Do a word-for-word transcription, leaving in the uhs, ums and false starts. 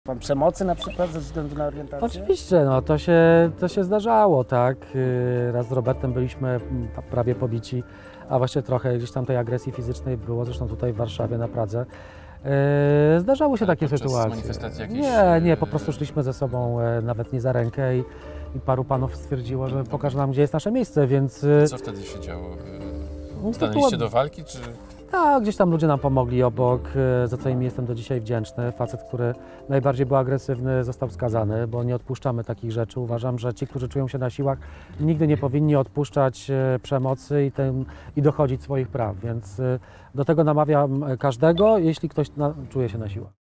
Pan przemocy na przykład ze względu na orientację? Oczywiście, no to się, to się zdarzało, tak. Raz z Robertem byliśmy prawie pobici, a właśnie trochę gdzieś tam tej agresji fizycznej było, zresztą tutaj w Warszawie, na Pradze. Zdarzały się Ale takie sytuacje. manifestacji jakieś... Nie, nie, po prostu szliśmy ze sobą nawet nie za rękę i, i paru panów stwierdziło, że pokaże nam, gdzie jest nasze miejsce, więc... Co wtedy się działo? No, Stanęliście do walki, czy... Tak, gdzieś tam ludzie nam pomogli obok, za co im jestem do dzisiaj wdzięczny. Facet, który najbardziej był agresywny, został skazany, bo nie odpuszczamy takich rzeczy. Uważam, że ci, którzy czują się na siłach, nigdy nie powinni odpuszczać przemocy i, tym, i dochodzić swoich praw, więc do tego namawiam każdego, jeśli ktoś na, czuje się na siłach.